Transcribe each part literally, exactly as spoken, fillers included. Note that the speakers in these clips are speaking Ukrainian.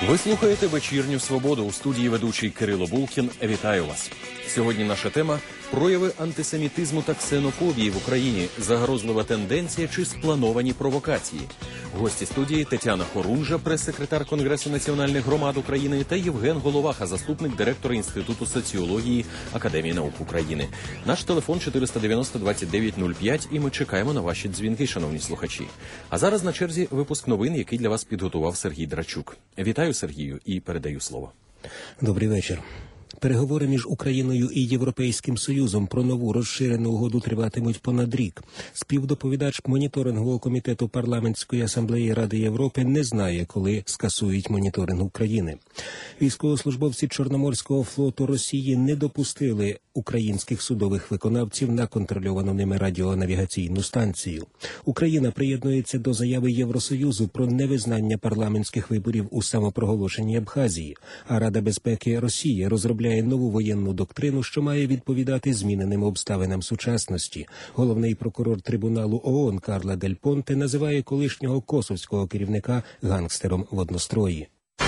Ви слухаєте «Вечірню свободу». У студії ведучий Кирило Булкін. Вітаю вас. Сьогодні наша тема – прояви антисемітизму та ксенофобії в Україні, загрозлива тенденція чи сплановані провокації. Гості студії – Тетяна Хорунжа, прес-секретар Конгресу національних громад України, та Євген Головаха, заступник директора Інституту соціології Академії наук України. Наш телефон чотириста дев'яносто двадцять дев'ять нуль п'ять, і ми чекаємо на ваші дзвінки, шановні слухачі. А зараз на черзі випуск новин, який для вас підготував Сергій Драчук. Вітаю, Сергію, і передаю слово. Добрий вечір. Переговори між Україною і Європейським Союзом про нову розширену угоду триватимуть понад рік. Співдоповідач моніторингового комітету Парламентської асамблеї Ради Європи не знає, коли скасують моніторинг України. Військовослужбовці Чорноморського флоту Росії не допустили українських судових виконавців на контрольовану ними радіонавігаційну станцію. Україна приєднується до заяви Євросоюзу про невизнання парламентських виборів у самопроголошеній Абхазії, а Рада безпеки Росії розробляє нову воєнну доктрину, що має відповідати зміненим обставинам сучасності. Головний прокурор трибуналу ООН Карла Дель Понте називає колишнього косовського керівника гангстером в однострої.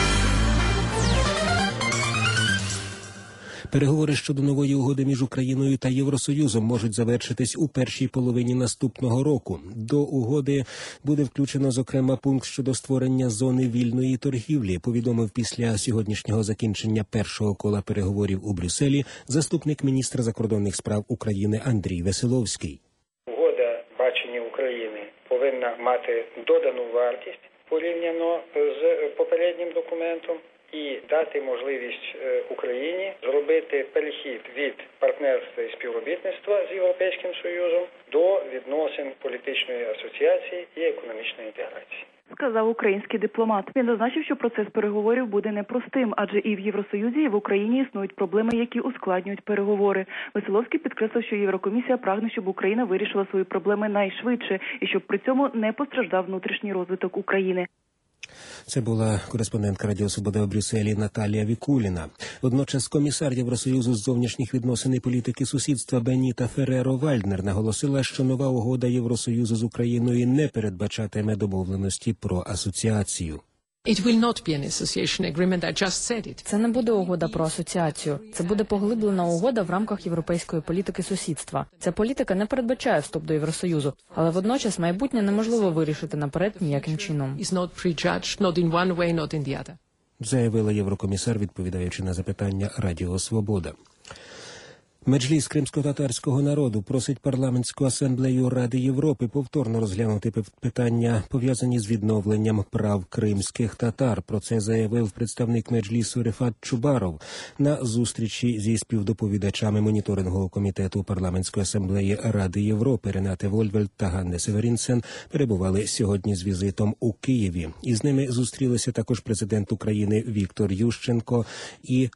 Переговори щодо нової угоди між Україною та Євросоюзом можуть завершитись у першій половині наступного року. До угоди буде включено, зокрема, пункт щодо створення зони вільної торгівлі, повідомив після сьогоднішнього закінчення першого кола переговорів у Брюсселі заступник міністра закордонних справ України Андрій Веселовський. Угода бачення України повинна мати додану вартість порівняно з попереднім документом і дати можливість Україні зробити перехід від партнерства і співробітництва з Європейським Союзом до відносин політичної асоціації і економічної інтеграції. Сказав український дипломат. Він зазначив, що процес переговорів буде непростим, адже і в Євросоюзі, і в Україні існують проблеми, які ускладнюють переговори. Веселовський підкреслив, що Єврокомісія прагне, щоб Україна вирішила свої проблеми найшвидше і щоб при цьому не постраждав внутрішній розвиток України. Це була кореспондентка Радіо Свобода в Брюсселі Наталія Вікуліна. Водночас комісар Євросоюзу з зовнішніх відносин і політики сусідства Беніта Ферреро-Вальднер наголосила, що нова угода Євросоюзу з Україною не передбачатиме домовленості про асоціацію. Це не буде угода про асоціацію. Це буде поглиблена угода в рамках європейської політики сусідства. Ця політика не передбачає вступ до Євросоюзу, але водночас майбутнє неможливо вирішити наперед ніяким чином. Заявила єврокомісар, відповідаючи на запитання Радіо Свобода. Меджліс кримсько-татарського народу просить парламентську асамблею Ради Європи повторно розглянути питання, пов'язані з відновленням прав кримських татар. Про це заявив представник Меджлісу Рефат Чубаров на зустрічі зі співдоповідачами моніторингового комітету парламентської асамблеї Ради Європи. Ренате Вольвельд та Ганне Северінсен перебували сьогодні з візитом у Києві. Із ними зустрілися також президент України Віктор Ющенко і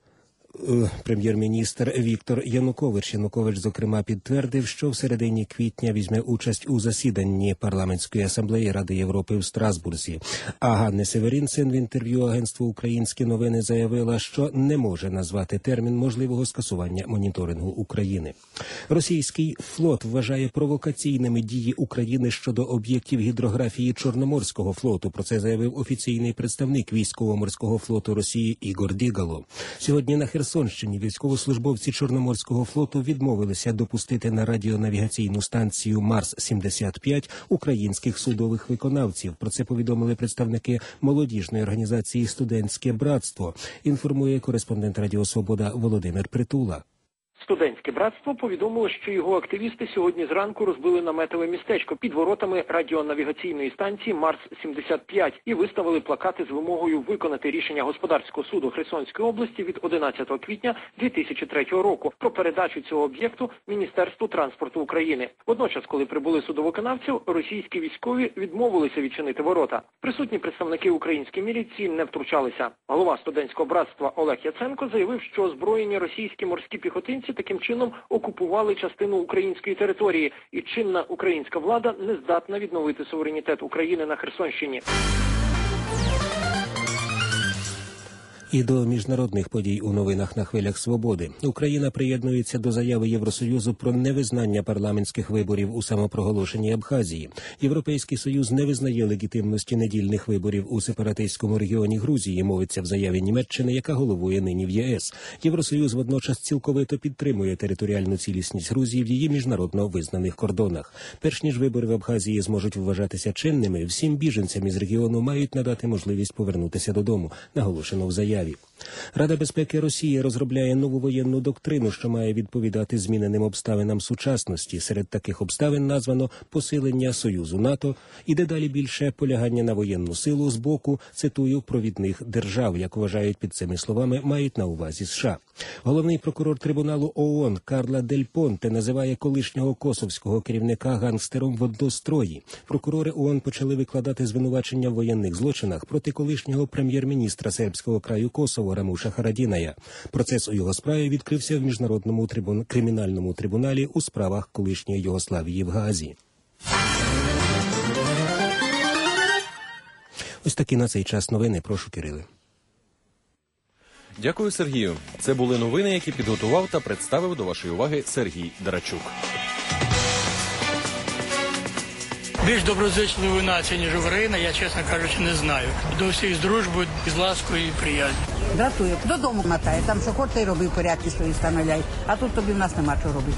прем'єр-міністр Віктор Янукович. Янукович, зокрема, підтвердив, що в середині квітня візьме участь у засіданні парламентської асамблеї Ради Європи в Страсбурзі. А Ганне Северінсен в інтерв'ю агентству «Українські новини» заявила, що не може назвати термін можливого скасування моніторингу України. Російський флот вважає провокаційними дії України щодо об'єктів гідрографії Чорноморського флоту. Про це заявив офіційний представник військово-морського флоту Росії Ігор Дігало. Сьогодні на Херсонщині військовослужбовці Чорноморського флоту відмовилися допустити на радіонавігаційну станцію Марс сімдесят п'ять українських судових виконавців. Про це повідомили представники молодіжної організації «Студентське братство». Інформує кореспондент Радіо Свобода Володимир Притула. Студентське братство повідомило, що його активісти сьогодні зранку розбили наметове містечко під воротами радіонавігаційної станції Марс сімдесят п'ять і виставили плакати з вимогою виконати рішення господарського суду Херсонської області від одинадцятого квітня дві тисячі третього року про передачу цього об'єкту Міністерству транспорту України. Водночас, коли прибули судовиконавців, російські військові відмовилися відчинити ворота. Присутні представники української міліції не втручалися. Голова студентського братства Олег Яценко заявив, що озброєні російські морські піхотинці таким чином окупували частину української території, і чинна українська влада не здатна відновити суверенітет України на Херсонщині. І до міжнародних подій у новинах на хвилях свободи. Україна приєднується до заяви Євросоюзу про невизнання парламентських виборів у самопроголошеній Абхазії. Європейський Союз не визнає легітимності недільних виборів у сепаратистському регіоні Грузії, мовиться в заяві Німеччини, яка головує нині в ЄС. Євросоюз водночас цілковито підтримує територіальну цілісність Грузії в її міжнародно визнаних кордонах. Перш ніж вибори в Абхазії зможуть вважатися чинними, всім біженцям із регіону мають надати можливість повернутися додому, наголошено в заяві. Рада безпеки Росії розробляє нову воєнну доктрину, що має відповідати зміненим обставинам сучасності. Серед таких обставин названо посилення Союзу НАТО і дедалі більше полягання на воєнну силу з боку, цитую, провідних держав, як вважають під цими словами, мають на увазі США. Головний прокурор трибуналу ООН Карла Дель Понте називає колишнього косовського керівника гангстером в однострої. Прокурори ООН почали викладати звинувачення в воєнних злочинах проти колишнього прем'єр-міністра сербського краю Косово Рамуша Харадіная. Процес у його справі відкрився в Міжнародному трибун... кримінальному трибуналі у справах колишньої Югославії в Гаазі. Ось такі на цей час новини. Прошу, Кириле. Дякую, Сергію. Це були новини, які підготував та представив до вашої уваги Сергій Дарачук. Більш доброзичливої нації, ніж Україна, я, чесно кажучи, не знаю. До всіх з дружбою, з ласкою і приязнью. Дратує. Додому мотає. Там що хоче, й роби, порядки свої встановляй. А тут тобі в нас нема чого робити.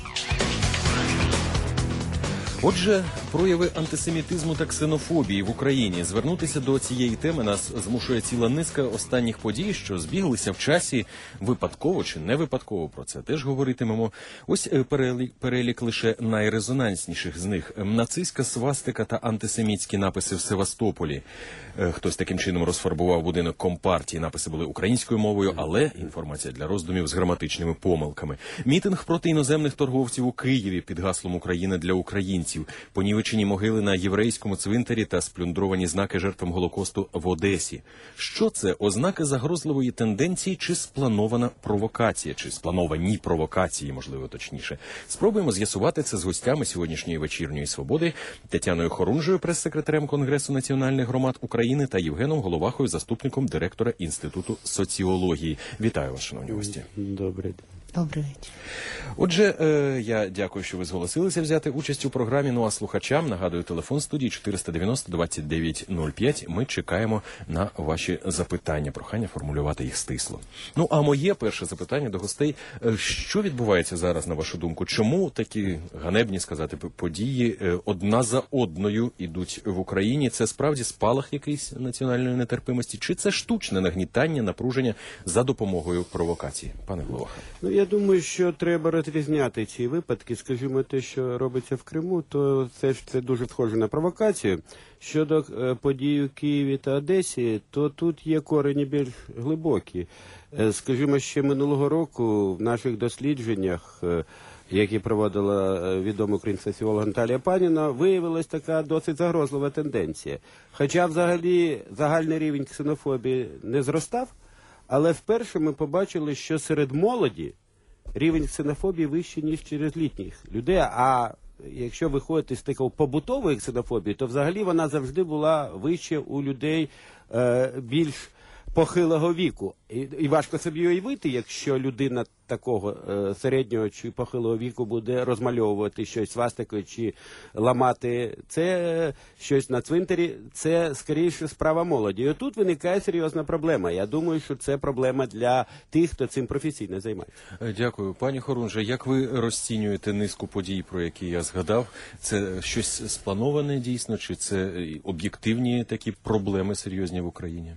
Отже, прояви антисемітизму та ксенофобії в Україні. Звернутися до цієї теми нас змушує ціла низка останніх подій, що збіглися в часі випадково чи не випадково. Про це теж говоритимемо. Ось перелік, перелік лише найрезонансніших з них. Нацистська свастика та антисемітські написи в Севастополі. Хтось таким чином розфарбував будинок Компартії. Написи були українською мовою, але інформація для роздумів з граматичними помилками. Мітинг проти іноземних торговців у Києві під гаслом «Україна для українців». Понівечені могили на єврейському цвинтарі та сплюндровані знаки жертвам Голокосту в Одесі. Що це? Ознаки загрозливої тенденції чи спланована провокація? Чи сплановані провокації, можливо, точніше? Спробуємо з'ясувати це з гостями сьогоднішньої вечірньої «Свободи» Тетяною Хорунжою, прес-секретарем Конгресу національних громад України, та Євгеном Головахою, заступником директора Інституту соціології. Вітаю вас, шановні гості. Добрий день. Добрий вечір. Отже, е, я дякую, що ви зголосилися взяти участь у програмі. Ну а слухачам нагадую, телефон студії чотириста дев'яносто двадцять дев'ять нуль п'ять. Ми чекаємо на ваші запитання. Прохання формулювати їх стисло. Ну а моє перше запитання до гостей. Що відбувається зараз, на вашу думку? Чому такі ганебні, сказати, події одна за одною ідуть в Україні? Це справді спалах якийсь національної нетерпимості? Чи це штучне нагнітання, напруження за допомогою провокації? Пане Головаха. Ну, я думаю, що треба розрізняти ці випадки. Скажімо, те, що робиться в Криму, то це ж це дуже схоже на провокацію. Щодо е, подій у Києві та Одесі, то тут є корені більш глибокі. Е, скажімо, ще минулого року в наших дослідженнях, е, які проводила відома українська соціолог Наталія Паніна, виявилась така досить загрозлива тенденція. Хоча взагалі загальний рівень ксенофобії не зростав, але вперше ми побачили, що серед молоді рівень ксенофобії вищий, ніж через літніх людей. А якщо виходити з такої побутової ксенофобії, то взагалі вона завжди була вища у людей е, більш похилого віку. І, і важко собі уявити, якщо людина такого е, середнього чи похилого віку буде розмальовувати щось свастикою чи ламати це щось на цвинтарі, це скоріше справа молоді. І отут виникає серйозна проблема. Я думаю, що це проблема для тих, хто цим професійно займається. Дякую. Пані Хорунже, як ви розцінюєте низку подій, про які я згадав? Це щось сплановане дійсно, чи це об'єктивні такі проблеми серйозні в Україні?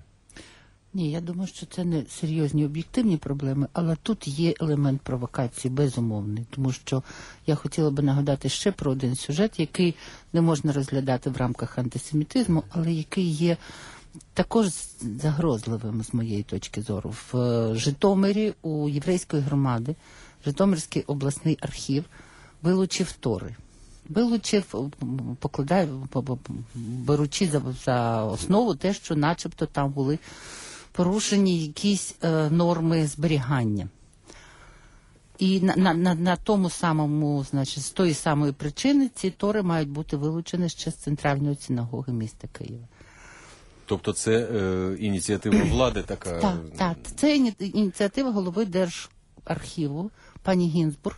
Ні, я думаю, що це не серйозні об'єктивні проблеми, але тут є елемент провокації, безумовний. Тому що я хотіла би нагадати ще про один сюжет, який не можна розглядати в рамках антисемітизму, але який є також загрозливим з моєї точки зору. В Житомирі у єврейської громади Житомирський обласний архів вилучив тори. Вилучив, покладає, беручи за, за основу те, що начебто там були порушені якісь е, норми зберігання. І на, на, на, на тому самому, значить, з тої самої причини ці тори мають бути вилучені ще з центральної синагоги міста Києва. Тобто це е, ініціатива влади така? Так, так. Це ініціатива голови Держархіву, пані Гінзбург.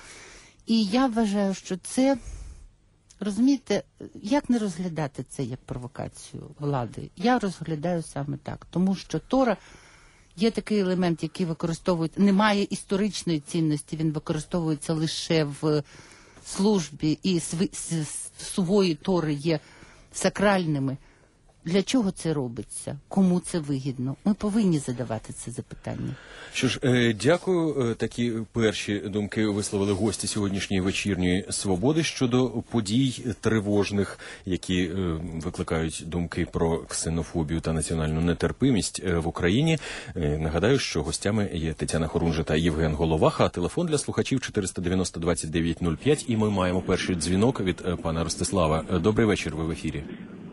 І я вважаю, що це, розумієте, як не розглядати це як провокацію влади? Я розглядаю саме так, тому що Тора є такий елемент, який використовується, немає історичної цінності, він використовується лише в службі, і сувої Тори є сакральними. Для чого це робиться? Кому це вигідно? Ми повинні задавати це запитання. Що ж, е, дякую. Такі перші думки висловили гості сьогоднішньої вечірньої «Свободи» щодо подій тривожних, які е, викликають думки про ксенофобію та національну нетерпимість в Україні. Е, нагадаю, що гостями є Тетяна Хорунжа та Євген Головаха. Телефон для слухачів чотириста дев'яносто двадцять дев'ять нуль п'ять. І ми маємо перший дзвінок від е, пана Ростислава. Добрий вечір, ви в ефірі.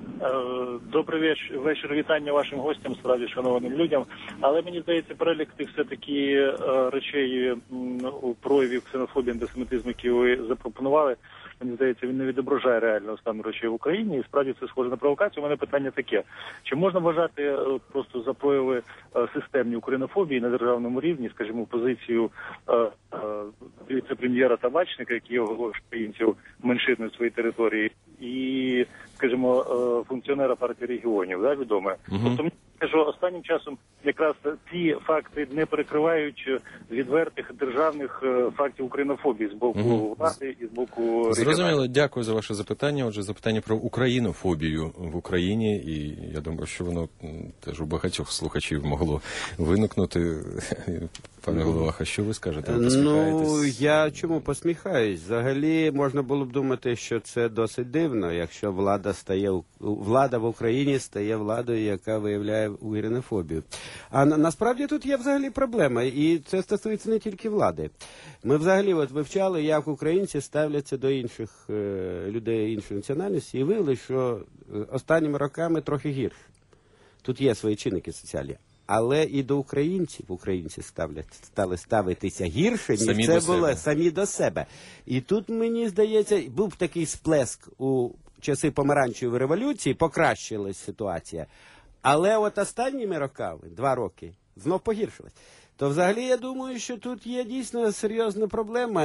Добрий вечір, вечір, вітання вашим гостям, справді шанованим людям. Але мені здається, перелік тих все-таки е, речей у проявів ксенофобії, антисемітизму, які ви запропонували, мені здається, він не відображає реального стану речей в Україні. І справді це схоже на провокацію. У мене питання таке. Чи можна вважати е, просто за прояви е, системні українофобії на державному рівні, скажімо, позицію е, е, віце-прем'єра Табачника, який оголошує українців меншиною в своїй території, і, скажімо, функціонера партії регіонів, да, відоме. Uh-huh. Тобто, мені кажу, останнім часом якраз ці факти не перекривають відвертих державних фактів українофобії з боку uh-huh. влади і з боку регіонів. Зрозуміло, дякую за ваше запитання. Отже, запитання про українофобію в Україні, і я думаю, що воно теж у багатьох слухачів могло виникнути. Пане Головаха, що ви скажете? Ви ну, я чому посміхаюсь? Взагалі, можна було б думати, що це досить дивно, якщо влада стає, влада в Україні стає владою, яка виявляє українофобію. А на, насправді тут є взагалі проблема, і це стосується не тільки влади. Ми взагалі от вивчали, як українці ставляться до інших е, людей іншої національності, і виявили, що останніми роками трохи гірше. Тут є свої чинники соціальні. Але і до українців українці ставлять, стали ставитися гірше, ніж самі це до було себе. самі до себе. І тут, мені здається, був такий сплеск у часи помаранчевої революції, покращилась ситуація. Але от останніми роками, два роки, знов погіршилась. То взагалі я думаю, що тут є дійсно серйозна проблема,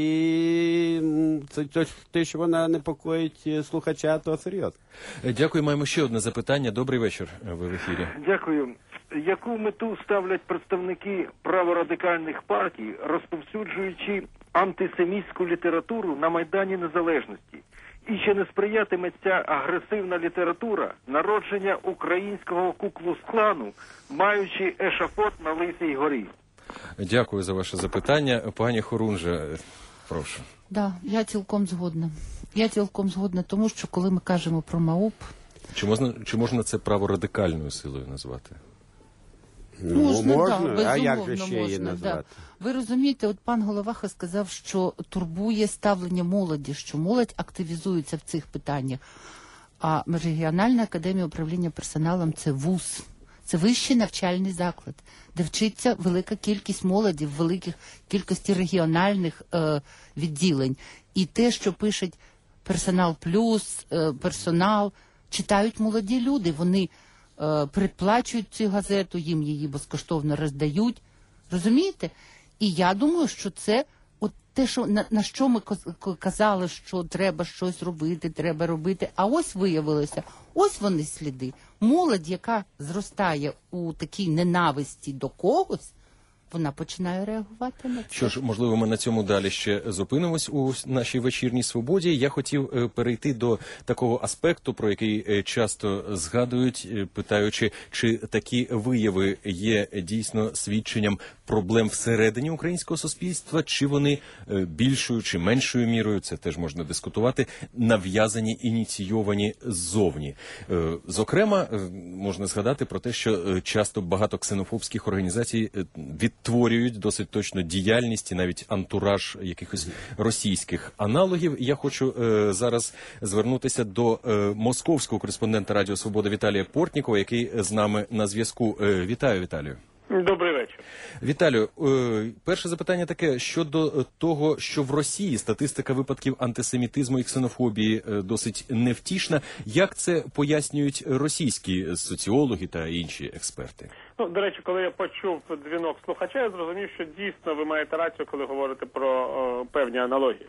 і це те, що вона непокоїть слухача, то серйозно. Дякую, маємо ще одне запитання. Добрий вечір, ви в ефірі. Дякую. Яку мету ставлять представники праворадикальних партій, розповсюджуючи антисемітську літературу на Майдані Незалежності? І чи не сприятиме ця агресивна література народження українського куклус-клану, маючи ешафот на Лисій горі? Дякую за ваше запитання. Пані Хорунжа, прошу. Да, я цілком згодна. Я цілком згодна, тому що коли ми кажемо про МАУП... Чи можна, чи можна це праворадикальною силою назвати? Ну, можна, можна, да, а як же безумовно, ще її можна, назвати? Да. Ви розумієте, от пан Головаха сказав, що турбує ставлення молоді, що молодь активізується в цих питаннях. А регіональна академія управління персоналом – це вуз, це вищий навчальний заклад, де вчиться велика кількість молоді в великих кількості регіональних е, відділень. І те, що пишуть персонал плюс, е, персонал, читають молоді люди, вони е, передплачують цю газету, їм її безкоштовно роздають. Розумієте? І я думаю, що це от те, що на, на що ми казали, що треба щось робити, треба робити. А ось виявилося, ось вони сліди. Молодь, яка зростає у такій ненависті до когось, вона починає реагувати на це. Що ж, можливо, ми на цьому далі ще зупинимось у нашій вечірній свободі. Я хотів перейти до такого аспекту, про який часто згадують, питаючи, чи такі вияви є дійсно свідченням проблем всередині українського суспільства, чи вони більшою чи меншою мірою, це теж можна дискутувати, нав'язані, ініційовані ззовні. Зокрема, можна згадати про те, що часто багато ксенофобських організацій відтворюють досить точно діяльність і навіть антураж якихось російських аналогів. Я хочу е, зараз звернутися до е, московського кореспондента Радіо Свобода Віталія Портнікова, який з нами на зв'язку. Е, вітаю, Віталію. Добрий вечір. Віталію, е, перше запитання таке щодо того, що в Росії статистика випадків антисемітизму і ксенофобії е, досить невтішна. Як це пояснюють російські соціологи та інші експерти? Ну, до речі, коли я почув дзвінок слухача, я зрозумів, що дійсно ви маєте рацію, коли говорите про о, певні аналогії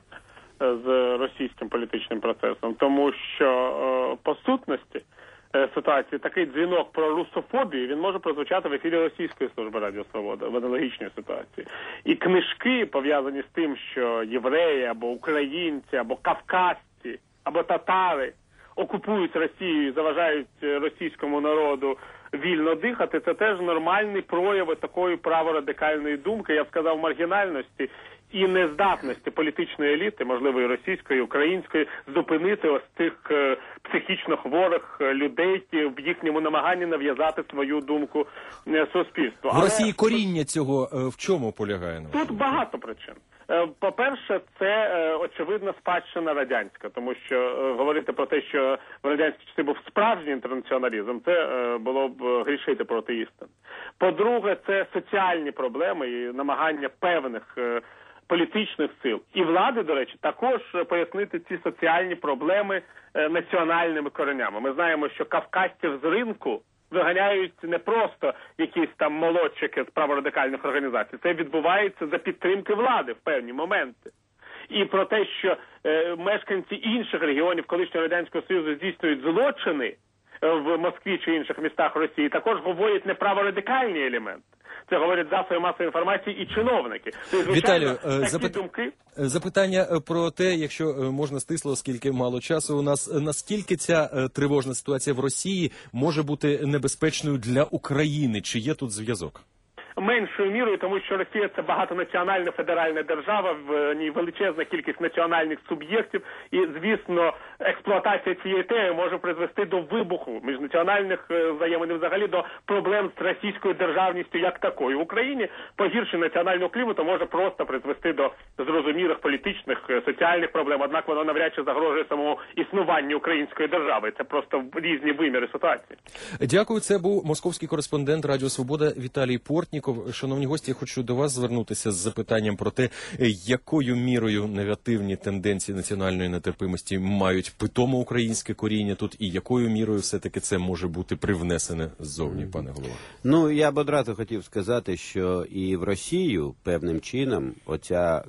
з російським політичним процесом. Тому що о, по сутності ситуації такий дзвінок про русофобію, він може прозвучати в ефірі Російської служби Радіо Свобода в аналогічній ситуації. І книжки, пов'язані з тим, що євреї або українці, або кавказці, або татари окупують Росію і заважають російському народу вільно дихати, це теж нормальні прояви такої праворадикальної думки, я б сказав, маргінальності і нездатності політичної еліти, можливо, і російської, і української, зупинити ось цих е, психічно хворих людей в їхньому намаганні нав'язати свою думку е, суспільству. В Але Росії коріння цього е, в чому полягає? Тут багато причин. Е, По-перше, це е, очевидна спадщина радянська, тому що е, говорити про те, що в радянські часи був справжній інтернаціоналізм, це е, було б грішити проти істин. По-друге, це соціальні проблеми і намагання певних е, політичних сил і влади, до речі, також пояснити ці соціальні проблеми е, національними коренями. Ми знаємо, що кавказців з ринку виганяють не просто якісь там молодчики з праворадикальних організацій. Це відбувається за підтримки влади в певні моменти. І про те, що е, мешканці інших регіонів колишнього Радянського Союзу здійснюють злочини е, в Москві чи інших містах Росії, також говорять не праворадикальні елементи. Це говорять засоби масової інформації і чиновники. Тобто, Віталію, такі запит... думки... запитання про те, якщо можна стисло, оскільки мало часу у нас, наскільки ця тривожна ситуація в Росії може бути небезпечною для України? Чи є тут зв'язок? Меншою мірою, тому що Росія – це багатонаціональна федеральна держава, в ній величезна кількість національних суб'єктів, і, звісно, експлуатація цієї теми може призвести до вибуху міжнаціональних взаємин, взагалі до проблем з російською державністю як такою. В Україні погіршення національного клімату може просто призвести до зрозумілих політичних, соціальних проблем, однак воно навряд чи загрожує самому існуванню української держави. Це просто різні виміри ситуації. Дякую. Це був московський кореспондент Радіо Свобода Віталій Портніков. Шановні гості, я хочу до вас звернутися з запитанням про те, якою мірою негативні тенденції національної нетерпимості мають питомо українське коріння тут, і якою мірою все-таки це може бути привнесене ззовні, пане голова? Ну, я б одразу хотів сказати, що і в Росію певним чином оця,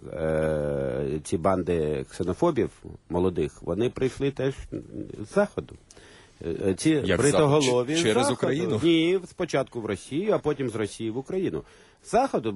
е, ці банди ксенофобів молодих, вони прийшли теж з Заходу. Ці Як бритоголові через Заходу. Україну? Ні, спочатку в Росію, а потім з Росії в Україну. З Заходу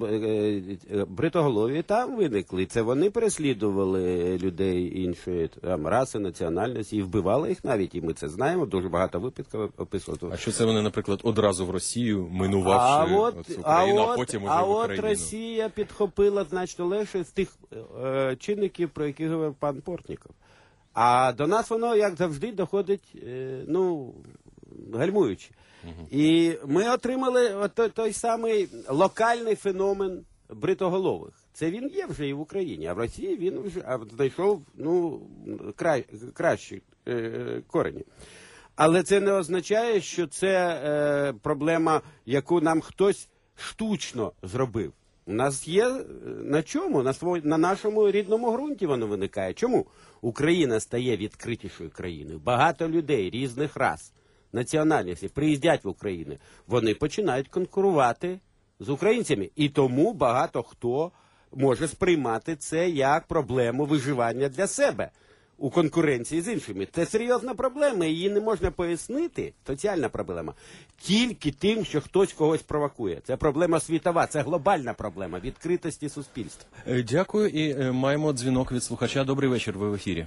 бритоголові там виникли. Це вони переслідували людей іншої там раси, національності і вбивали їх навіть. І ми це знаємо, дуже багато випадків описувати. А що це вони, наприклад, одразу в Росію, минувавши а от, Україну, а, а от, потім уже а в Україну? от Росія підхопила значно легше з тих е, чинників, про які говорив пан Портніков. А до нас воно, як завжди, доходить, е, ну, гальмуючи. Угу. І ми отримали той, той самий локальний феномен бритоголових. Це він є вже і в Україні, а в Росії він вже а, знайшов, ну, край, кращі е, корені. Але це не означає, що це е, проблема, яку нам хтось штучно зробив. У нас є на чому? На, свої, на нашому рідному ґрунті воно виникає. Чому? Україна стає відкритішою країною. Багато людей різних рас, національностей приїздять в Україну. Вони починають конкурувати з українцями. І тому багато хто може сприймати це як проблему виживання для себе у конкуренції з іншими. Це серйозна проблема, її не можна пояснити, соціальна проблема, тільки тим, що хтось когось провокує. Це проблема світова, це глобальна проблема відкритості суспільства. Дякую, і е, маємо дзвінок від слухача. Добрий вечір, ви в ефірі.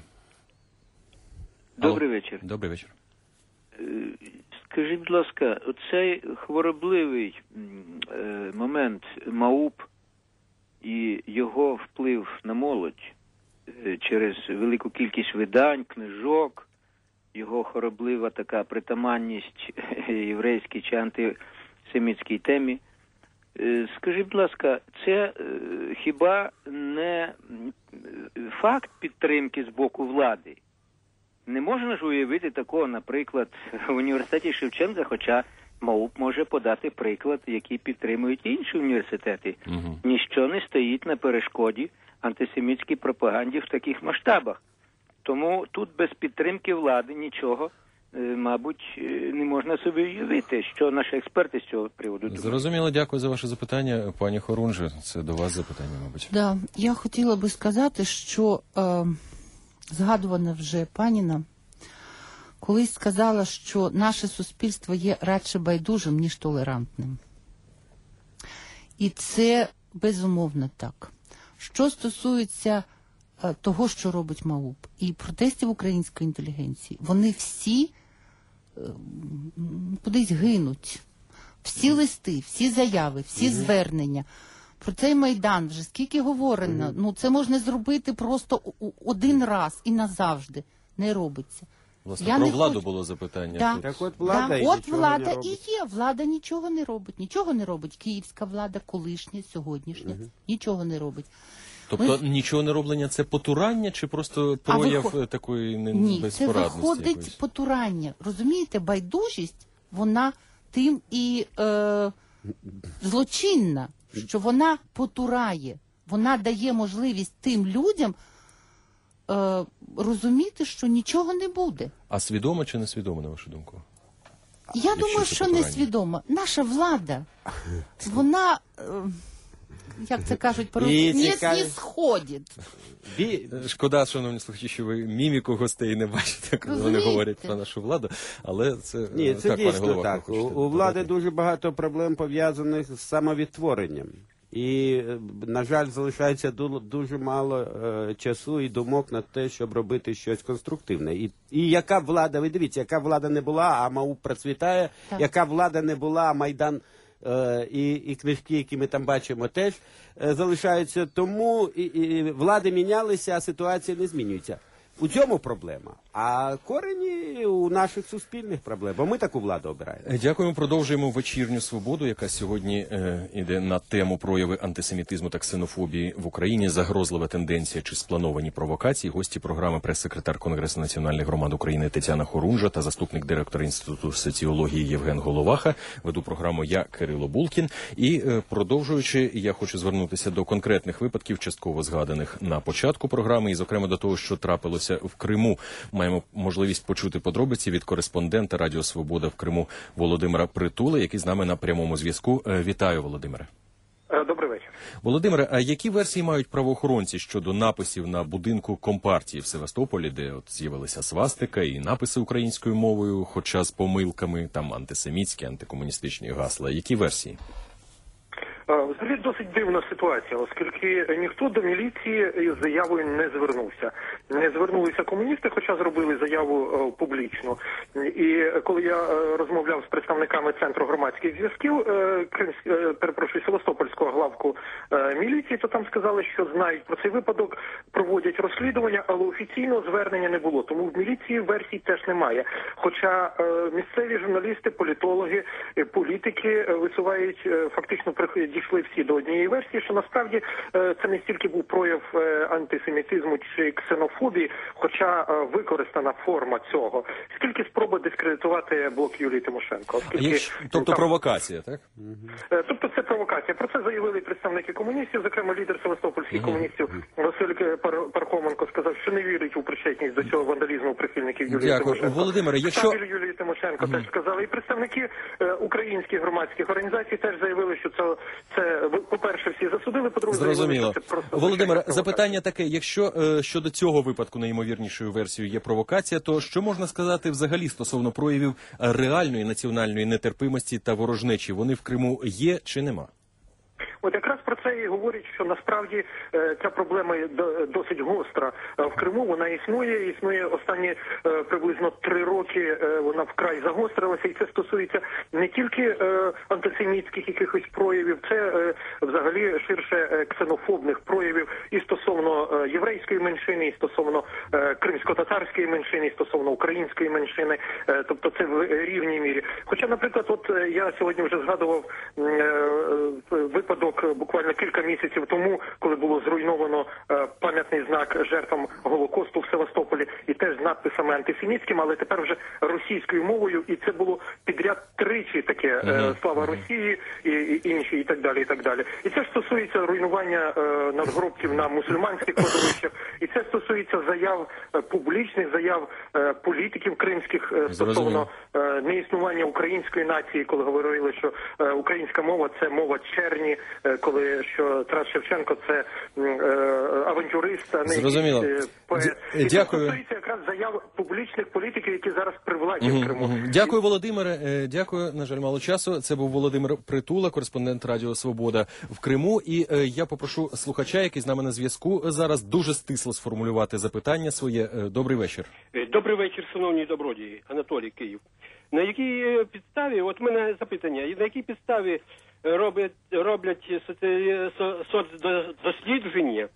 Добрий Алло. вечір. Добрий вечір. Скажіть, будь ласка, оцей хворобливий е, момент МАУП і його вплив на молодь через велику кількість видань, книжок, його хвороблива така притаманність єврейській чи антисемітській темі. Скажіть, будь ласка, це хіба не факт підтримки з боку влади? Не можна ж уявити такого, наприклад, в університеті Шевченка, хоча МАУП може подати приклад, який підтримують інші університети. Угу. Ніщо не стоїть на перешкоді антисемітській пропаганді в таких масштабах. Тому тут без підтримки влади нічого, мабуть, не можна собі уявити, що наші експерти з цього приводу думають. Зрозуміло, дякую за ваше запитання. Пані Хорунже, це до вас запитання, мабуть. Да, я хотіла би сказати, що е, згадувана вже паніна колись сказала, що наше суспільство є радше байдужим, ніж толерантним. І це безумовно так. Що стосується е, того, що робить МАУП, і протестів української інтелігенції, вони всі е, кудись гинуть. Всі листи, всі заяви, всі mm-hmm. звернення. Про цей Майдан вже скільки говорено, mm-hmm. ну це можна зробити просто один раз і назавжди. Не робиться. Власне, я про владу хочу... було запитання. Да. Так от влада, да. і, от влада і є. Влада нічого не робить. Нічого не робить. Київська влада, колишня, сьогоднішня. Угу. Нічого не робить. Тобто Ми... нічого не роблення – це потурання чи просто прояв виход... такої не... Ні, безпорадності? Ні, це виходить якоїсь? Потурання. Розумієте, байдужість, вона тим і е... злочинна, що вона потурає. Вона дає можливість тим людям Е, розуміти, що нічого не буде. А свідомо чи несвідомо, на вашу думку? Я Якщо думаю, що несвідомо. Наша влада, вона, е, як це кажуть, по-русски, не снисходить. Шкода, шановні слухачі, що ви міміку гостей не бачите, коли вони говорять про нашу владу, але це, Ні, це так, дійсно пане голова, так. У, у влади дуже багато проблем пов'язаних з самовідтворенням. І, на жаль, залишається дуже мало е, часу і думок на те, щоб робити щось конструктивне. І, і яка б влада, ви дивіться, яка влада не була, а МАУП процвітає, так. Яка влада не була, а Майдан е, і, і книжки, які ми там бачимо, теж е, залишаються. Тому і, і влади мінялися, а ситуація не змінюється. У цьому проблема, а корені у наших суспільних проблем, бо ми таку владу обираємо. Дякуємо, продовжуємо вечірню свободу, яка сьогодні е, йде на тему прояви антисемітизму та ксенофобії в Україні, загрозлива тенденція чи сплановані провокації. Гості програми прес-секретар Конгресу національних громад України Тетяна Хорунжа та заступник директора Інституту соціології Євген Головаха. Веду програму я, Кирило Булкін. І е, продовжуючи, я хочу звернутися до конкретних випадків, частково згаданих на початку програми, і, зокрема, до того, що трапилося в Криму. Маємо можливість почути подробиці від кореспондента Радіо Свобода в Криму Володимира Притули, який з нами на прямому зв'язку. Вітаю, Володимире. Добрий вечір. Володимире, а які версії мають правоохоронці щодо написів на будинку Компартії в Севастополі, де от з'явилася свастика і написи українською мовою, хоча з помилками, там антисемітські, антикомуністичні гасла? Які версії? Взагалі досить дивна ситуація, оскільки ніхто до міліції із заявою не звернувся. Не звернулися комуністи, хоча зробили заяву е, публічно. І коли я е, розмовляв з представниками Центру громадських зв'язків, е, е, перепрошую, Севастопольського главку е, міліції, то там сказали, що знають про цей випадок, проводять розслідування, але офіційного звернення не було. Тому в міліції версій теж немає. Хоча е, місцеві журналісти, політологи, е, політики е, висувають е, фактично приходять дійшли всі до однієї версії, що насправді це не стільки був прояв антисемітизму чи ксенофобії, хоча використана форма цього, скільки спроба дискредитувати блок Юлії Тимошенко. Оскільки, тобто там, провокація, так? Тобто це провокація. Про це заявили представники комуністів, зокрема лідер севастопольських угу. комуністів Василь Пархоменко сказав, що не вірить у причетність до цього вандалізму прихильників Юлії Дякую. Тимошенко. Володимире, якщо... Штабель Юлії Тимошенко угу. теж сказали. І представники е, українських громадських організацій теж заявили, що це Це, по-перше, всі засудили, по-друге, зрозуміло. Це просто Володимире, запитання таке, якщо е, щодо цього випадку найімовірнішою версією є провокація, то що можна сказати взагалі стосовно проявів реальної національної нетерпимості та ворожнечі? Вони в Криму є чи нема? От якраз про це і говорять, що насправді е, ця проблема досить гостра в Криму. Вона існує, існує останні е, приблизно три роки. Е, вона вкрай загострилася, і це стосується не тільки е, антисемітських якихось проявів, це е, взагалі ширше е, ксенофобних проявів і стосовно е, єврейської меншини, і стосовно е, кримсько-татарської меншини, і стосовно української меншини. Е, тобто це в рівній мірі. Хоча, наприклад, от е, я сьогодні вже згадував е, е, випадок буквально кілька місяців тому, коли було зруйновано е, пам'ятний знак жертвам Голокосту в Севастополі, і теж з надписами антисемітськими, але тепер вже російською мовою, і це було підряд тричі таке е, «Слава Росії» і, і інші, і так далі, і так далі. І це стосується руйнування е, надгробків на мусульманських кладовищах, і це стосується заяв, е, публічних заяв е, політиків кримських е, стосовно е, неіснування української нації, коли говорили, що е, українська мова – це мова черні, е, коли що Тарас Шевченко – це е, авантюрист, а не Зрозуміло. е, поет. Д- І це Дякую. стосується якраз заяв публічних політиків, які зараз при владі в Криму. Дякую, Володимире. Е, Дякую. На жаль, мало часу. Це був Володимир Притула, кореспондент Радіо Свобода в Криму. І е, я попрошу слухача, який з нами на зв'язку, зараз дуже стисло сформулювати запитання своє. Е, Добрий вечір. Добрий вечір, шановні добродії. Анатолій, Київ. На якій підставі, от в мене запитання, на якій підставі роблять, роблять соці- со- соцдослідження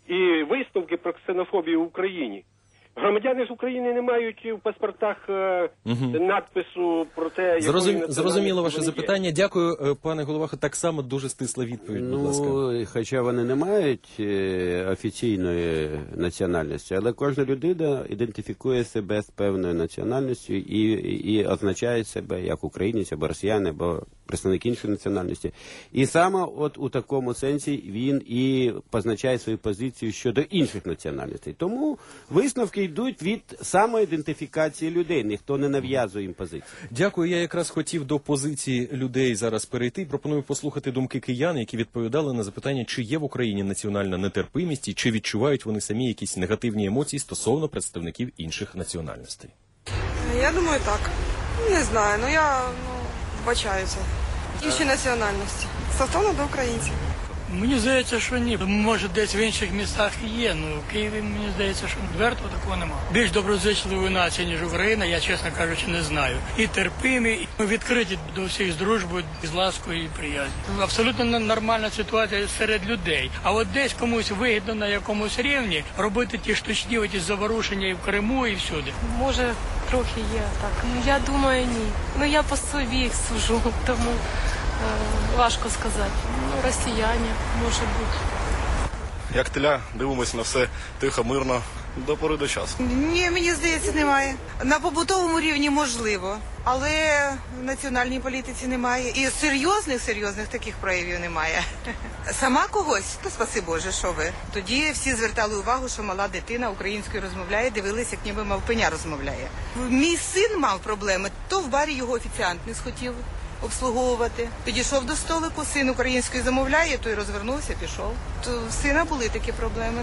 і висновки про ксенофобію в Україні? Громадяни з України не мають в паспортах е, Угу. надпису про те, якої Зрозум... національності Зрозуміло ваше вони є. запитання. Дякую, е, пане Головахо. Так само дуже стисла відповідь, будь ласка. Ну, хоча вони не мають е, офіційної національності, але кожна людина ідентифікує себе з певною національністю і, і, і означає себе як українець, або росіян, або представник іншої національності. І саме от у такому сенсі він і позначає свою позицію щодо інших національностей. Тому висновки йдуть від самоідентифікації людей, ніхто не нав'язує їм позицію. Дякую. Я якраз хотів до позиції людей зараз перейти. Пропоную послухати думки киян, які відповідали на запитання, чи є в Україні національна нетерпимість, і чи відчувають вони самі якісь негативні емоції стосовно представників інших національностей. Я думаю, так. Не знаю, ну я ну, вбачаюся. Інші національності. Стосовно до українців. Мені здається, що ні. Може, десь в інших містах і є, ну в Києві, мені здається, що відверто такого немає. Більш доброзичливої нації, ніж Україна, я, чесно кажучи, не знаю. І терпимі, і відкриті до всіх з дружбою, з ласкою і приязнью. Абсолютно нормальна ситуація серед людей. А от десь комусь вигідно на якомусь рівні робити ті штучні оті заворушення і в Криму, і всюди. Може, трохи є так. Ну, я думаю, ні. Ну, я по собі сужу, тому е, важко сказати. Ну, росіяни, може бути. Як теля, дивимося на все тихо, мирно, до пори до часу. Ні, мені здається, немає. На побутовому рівні можливо, але в національній політиці немає. І серйозних, серйозних таких проявів немає. Сама когось, то спаси Боже, що ви. Тоді всі звертали увагу, що мала дитина українською розмовляє, дивилися, як ніби мавпеня розмовляє. Мій син мав проблеми, то в барі його офіціант не схотів обслуговувати. Підійшов до столику, син українською замовляє, той розвернувся, пішов. То в сина були такі проблеми.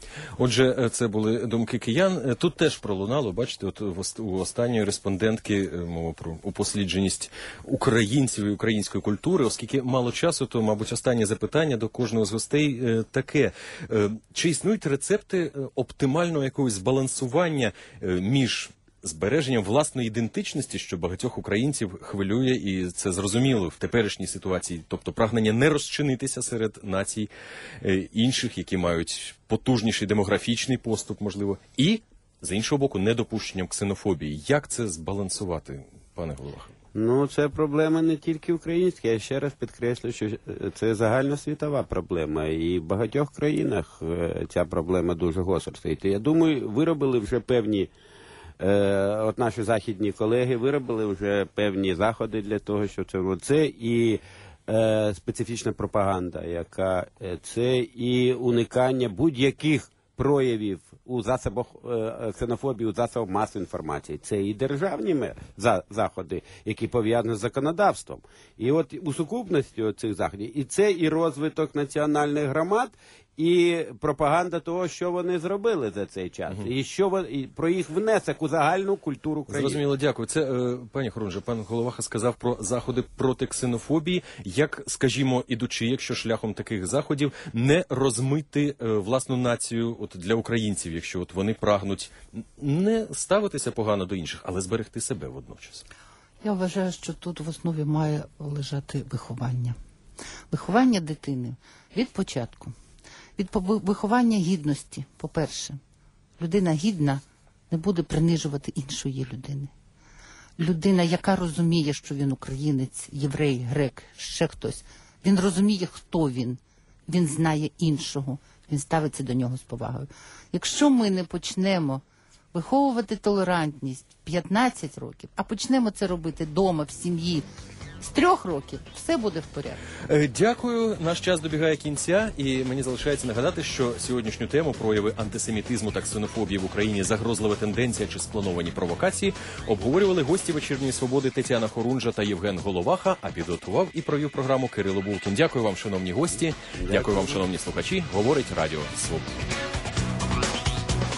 Отже, це були думки киян. Тут теж пролунало, бачите, от у останньої респондентки мова про упослідженість українців і української культури. Оскільки мало часу, то, мабуть, останнє запитання до кожного з гостей таке. Чи існують рецепти оптимального якогось збалансування між збереженням власної ідентичності, що багатьох українців хвилює, і це зрозуміло в теперішній ситуації, тобто прагнення не розчинитися серед націй інших, які мають потужніший демографічний поступ, можливо, і, з іншого боку, недопущенням ксенофобії. Як це збалансувати, пане Головахо? Ну, це проблема не тільки українська, я ще раз підкреслю, що це загальносвітова проблема, і в багатьох країнах ця проблема дуже гостро стоїть. Я думаю, виробили вже певні От наші західні колеги виробили вже певні заходи для того, що це, це і е, специфічна пропаганда, яка це і уникання будь-яких проявів у засобах е, ксенофобії, у засобах масової інформації. Це і державні за, заходи, які пов'язані з законодавством. І от у сукупності цих заходів, і це і розвиток національних громад, і пропаганда того, що вони зробили за цей час, угу. і що вони, і про їх внесок у загальну культуру країни. Зрозуміло, дякую. Це, е, пані Хорунже, пан Головаха сказав про заходи проти ксенофобії. Як, скажімо, ідучи, якщо шляхом таких заходів, не розмити е, власну націю от для українців, якщо от вони прагнуть не ставитися погано до інших, але зберегти себе водночас? Я вважаю, що тут в основі має лежати виховання. Виховання дитини від початку. Від виховання гідності, по-перше. Людина гідна не буде принижувати іншої людини. Людина, яка розуміє, що він українець, єврей, грек, ще хтось, він розуміє, хто він, він знає іншого, він ставиться до нього з повагою. Якщо ми не почнемо виховувати толерантність п'ятнадцять років, а почнемо це робити вдома, в сім'ї, з трьох років, все буде в порядку. Е, Дякую. Наш час добігає кінця, і мені залишається нагадати, що сьогоднішню тему прояви антисемітизму та ксенофобії в Україні, загрозлива тенденція чи сплановані провокації обговорювали гості «Вечірньої свободи» Тетяна Хорунжа та Євген Головаха, а підготував і провів програму Кирило Булкін. Дякую вам, шановні гості. Дякую, Дякую вам, шановні слухачі. Говорить Радіо Свобода.